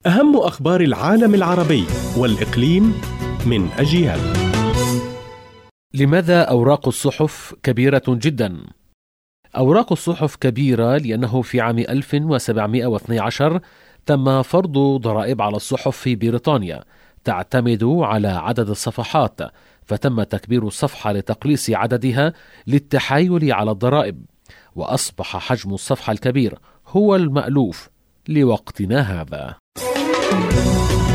أهم أخبار العالم العربي والإقليم من أجيال. لماذا أوراق الصحف كبيرة جدا؟ أوراق الصحف كبيرة لأنه في عام 1712 تم فرض ضرائب على الصحف في بريطانيا تعتمد على عدد الصفحات، فتم تكبير الصفحة لتقليص عددها للتحايل على الضرائب، وأصبح حجم الصفحة الكبير هو المألوف لوقتنا هذا.